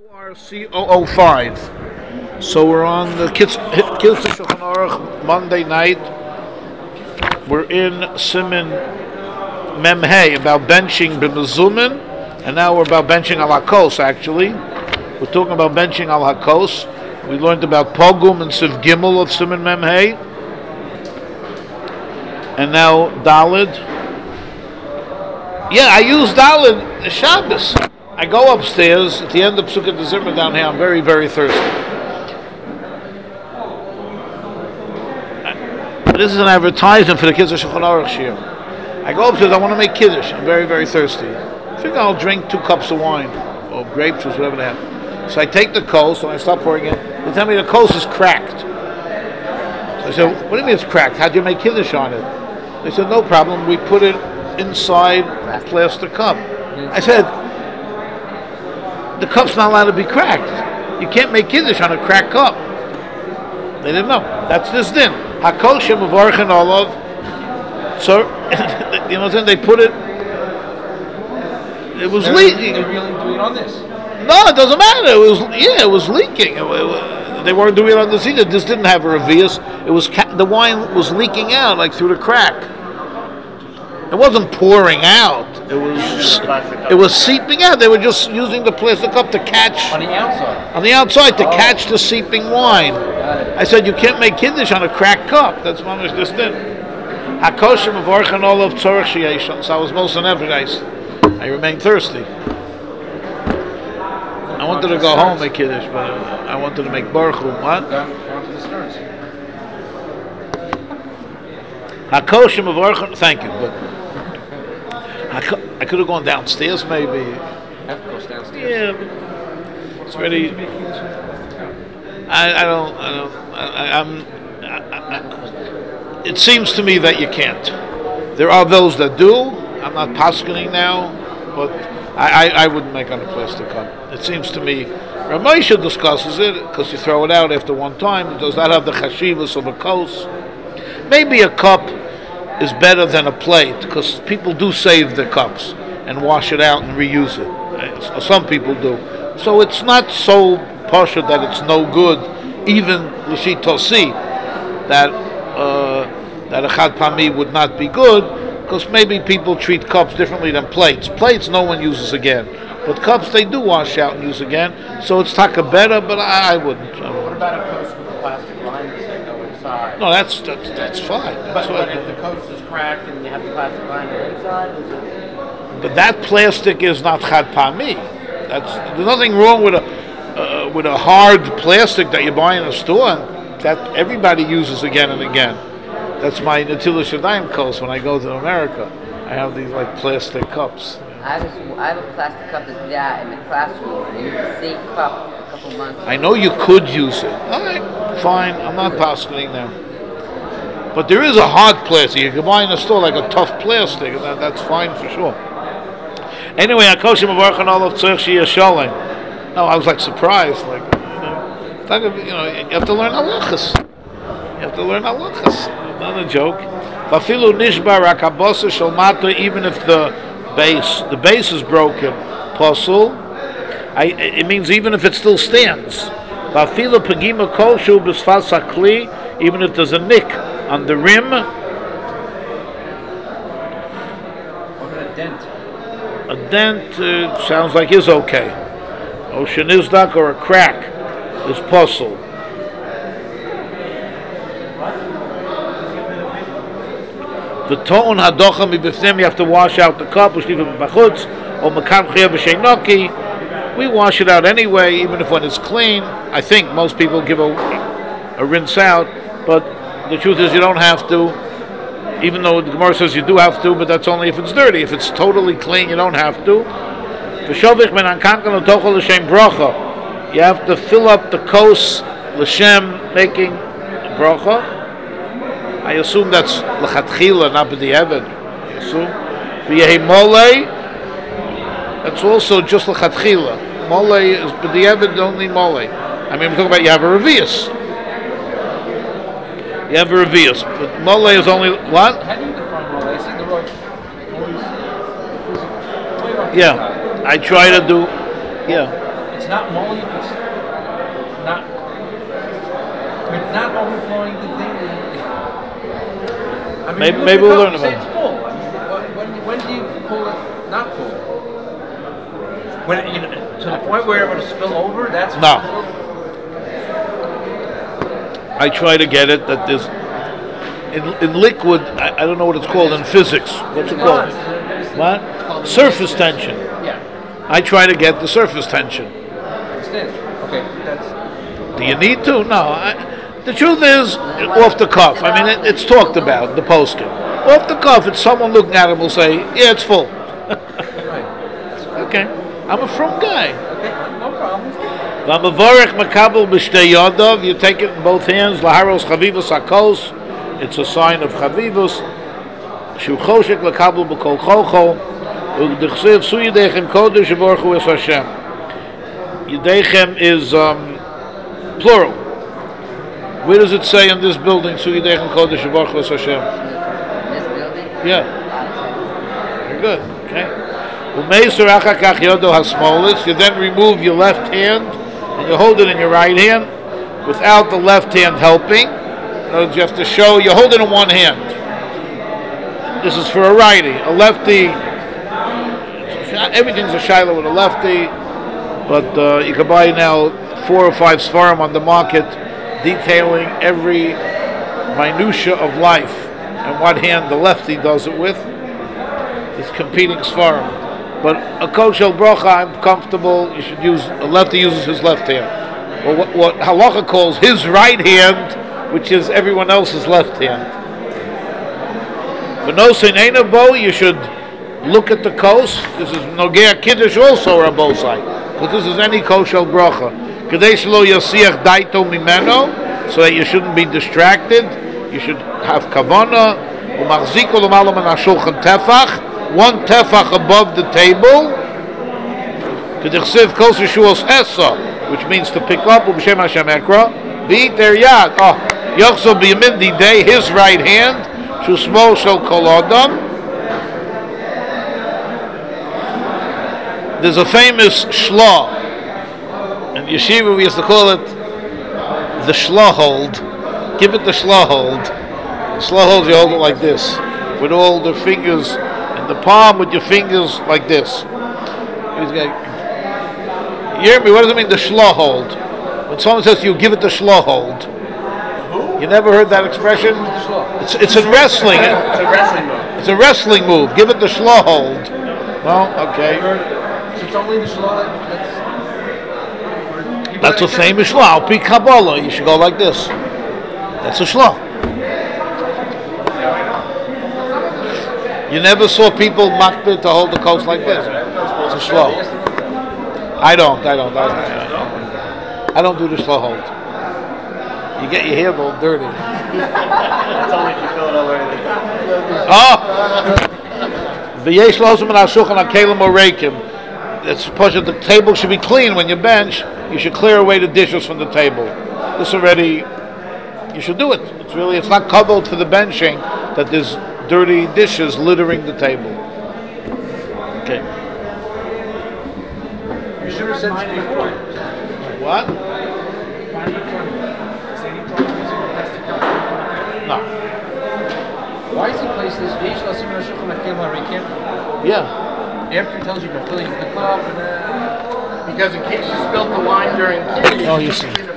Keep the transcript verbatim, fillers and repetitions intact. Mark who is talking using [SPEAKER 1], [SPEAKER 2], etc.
[SPEAKER 1] R C zero zero five. So we're on the Kids Kids Shulchan Aruch Monday night. We're in Siman Memhei about benching b'mezumin, and now we're about benching al hakos. Actually, we're talking about benching al hakos. We learned about pogum and siv gimel of Siman Memhei, and now Dalid. Yeah, I use Dalid Shabbos. I go upstairs at the end of Psukkah de Zimmer down here. I'm very, very thirsty. This is an advertisement for the Kids of Shulchan Aruch Shir. I go upstairs. I want to make kiddush. I'm very, very thirsty. I think I'll drink two cups of wine or grape juice, whatever they have. So I take the kos and I start pouring it. They tell me the kos is cracked. So I said, "What do you mean it's cracked? How do you make kiddush on it?" They said, "No problem. We put it inside a plastic cup." I said, "The cup's not allowed to be cracked. You can't make kiddush on a cracked cup." They didn't know. That's this din. Hakol shemavarchen olav. So, you know what I'm saying? They put it. It was
[SPEAKER 2] They're
[SPEAKER 1] leaking.
[SPEAKER 2] They're really doing on this.
[SPEAKER 1] No, it doesn't matter. It was yeah, it was leaking. It, it, they weren't doing it on this either. This didn't have a revius. It was ca- the wine was leaking out like through the crack. It wasn't pouring out. It was it was seeping out. They were just using the plastic cup to catch
[SPEAKER 2] On the outside.
[SPEAKER 1] on the outside to
[SPEAKER 2] Oh.
[SPEAKER 1] catch the seeping wine.
[SPEAKER 2] Got it.
[SPEAKER 1] I said you can't make kiddush on a cracked cup. That's mamish this thing. Hakoshim avorchen all of tzorach sheyeshon. So I was most guys. I remained thirsty. I wanted to go home and make kiddush, but I wanted to make baruch hu. What?
[SPEAKER 2] Down, down to the stars.
[SPEAKER 1] Hakoshim avorchen. Thank you, but I could, I could have gone downstairs maybe.
[SPEAKER 2] Have to go downstairs.
[SPEAKER 1] Yeah, it's ready. I, I don't. I don't. I, I'm. I, I, it seems to me that you can't. There are those that do. I'm not paskening now, but I, I, I wouldn't make on a plastic cup. It seems to me. Ramesha discusses it because you throw it out after one time. Does that have the chashivas of a kos? Maybe a cup is better than a plate because people do save their cups and wash it out and reuse it. Some people do. So it's not so pasha that it's no good, even l'shit tosi, that uh, that a chad pami would not be good because maybe people treat cups differently than plates. Plates no one uses again, but cups they do wash out and use again. So it's taka better, but I, I wouldn't. I wouldn't.
[SPEAKER 2] What about a coast with the plastic liners that go inside?
[SPEAKER 1] No, that's that's that's fine. That's
[SPEAKER 2] But,
[SPEAKER 1] what,
[SPEAKER 2] but if the coast is cracked and you have the plastic liner inside, is it?
[SPEAKER 1] but that plastic is not chad pami. That's there's nothing wrong with a uh, with a hard plastic that you buy in a store and that everybody uses again and again. That's my Natila Shadayim kos when I go to America. I have these like plastic cups.
[SPEAKER 3] I was I have a plastic cup of that in the classroom. I used the same cup for a couple months.
[SPEAKER 1] I know you could use it. All right, fine. I'm not paskening now. But there is a hard plastic you can buy in a store, like a tough plastic, and that, that's fine for sure. Anyway, Hakoshim avarchen all of tzorach sheyesholem. No, I was like surprised, like you know, it's not gonna be, you know, you have to learn halachas. You have to learn halachas. Not a joke. Vafilu nishbar rakabasa shalmata. Even if the base, the base is broken, pasul. I, it means even if it still stands. Vafilu pagima kolshu b'sfas hakli. Even if there's a nick on the rim.
[SPEAKER 2] What about a dent?
[SPEAKER 1] A dent uh, sounds like is okay. Ocean isdak or a crack is puzzle. The tone hadocha mibifnim, you have to wash out the cup. Or makan chiyah b'sheinoki. We wash it out anyway, even if when it's clean. I think most people give a, a rinse out, but the truth is you don't have to. Even though the Gemara says you do have to, but that's only if it's dirty. If it's totally clean, you don't have to. You have to fill up the kos l'shem making bracha. I assume that's l'chatchila, not b'di'evet. I assume. V'yehi molei. That's also just l'chatchila. Molei is b'di'evet, only molei. I mean, we're talking about you have a revius. You have a revius, but molei is only what?
[SPEAKER 2] How do you define roll? I see the roll.
[SPEAKER 1] Yeah, I try to do. Yeah.
[SPEAKER 4] it's not moldy. If it's not, if it's not overflowing the thing. I mean,
[SPEAKER 1] Maybe-
[SPEAKER 4] you look
[SPEAKER 1] maybe
[SPEAKER 4] at the
[SPEAKER 1] we'll
[SPEAKER 4] cup
[SPEAKER 1] learn
[SPEAKER 4] and say
[SPEAKER 1] about
[SPEAKER 4] it's full. I mean, when, when do you call it not full? When it, you know, to the point where it would spill over. That's
[SPEAKER 1] No. I try to get it that there's in, in liquid. I, I don't know what it's called in physics. What's it called? What? Surface tension.
[SPEAKER 4] Yeah.
[SPEAKER 1] I try to get the surface tension.
[SPEAKER 4] I understand. Okay. That's.
[SPEAKER 1] Do you need to? No. I, the truth is, off the cuff. I mean, it, it's talked about the posting. Off the cuff, it's someone looking at it will say, "Yeah, it's full."
[SPEAKER 4] Right.
[SPEAKER 1] Okay. I'm a from guy.
[SPEAKER 4] Okay. No problem.
[SPEAKER 1] V'amavorech makabel b'shtei yadav. You take it in both hands. Laharos chavivus hakos. It's a sign of chavivus. Shu choshek lakabel b'kol chocho. U'dechsev su yidechem kodesh v'baruch hu es Hashem. Yidechem is um, plural. Where does it say in this building? Su yidechem kodesh v'baruch hu es Hashem.
[SPEAKER 3] This building?
[SPEAKER 1] Yeah. Very good. Okay. U'meisur achakach yodo hasmolis. You then remove your left hand and you hold it in your right hand without the left hand helping. In other words, you have to show you hold it in one hand. This is for a righty. A lefty, everything's a shiloh with a lefty, but uh, you can buy now four or five svarim on the market detailing every minutia of life and what hand the lefty does it with. It's competing svarim. But a koshel brocha, I'm comfortable. You should use a lefty uses his left hand. Well, what, what halacha calls his right hand, which is everyone else's left hand. But no bo, you should look at the kos. This is nogea kiddush also rabosai, but this is any koshel brocha. Kadesh lo yasiach daito mimeno, so that you shouldn't be distracted. You should have kavana. Umachziko l'malam an hashulchan tefach. One tefach above the table, which means to pick up, be their yad. Oh, Yochso b'yamindi day, his right hand, shusmo shel kol adam. There's a famous shlah in yeshiva. We used to call it the shlah hold. Give it the shlah hold. Shlah hold, you hold it like this, with all the fingers. The palm with your fingers like this. He's like, you hear me? What does it mean, the shlah hold? When someone says to you, give it the shlah hold. You never heard that expression? It's, it's in wrestling.
[SPEAKER 4] It's a wrestling move.
[SPEAKER 1] It's a wrestling move. Give it the shlah hold. Well, okay.
[SPEAKER 4] So it's only the shlah that's...
[SPEAKER 1] That's a famous shlah. Al pi Kabbalah, you should go like this. That's a shlah. You never saw people makbid to hold the coast like this. It's a slow. I don't. I don't. I don't. I don't do the slow hold. You get your hand all dirty.
[SPEAKER 2] It's only if you feel it already.
[SPEAKER 1] Oh. V'yesh lozim and hashulchan hakelim oreikim. It's supposed that the table should be clean when you bench. You should clear away the dishes from the table. This already. You should do it. It's really. It's not covered for the benching that there's dirty dishes littering the table. Okay.
[SPEAKER 4] You should have said this before.
[SPEAKER 1] What? No.
[SPEAKER 4] Why does he place this?
[SPEAKER 1] Yeah.
[SPEAKER 4] After he tells you to fill the cup and uh,
[SPEAKER 2] Because in case you spilt the wine during kidney,
[SPEAKER 1] Oh, you see.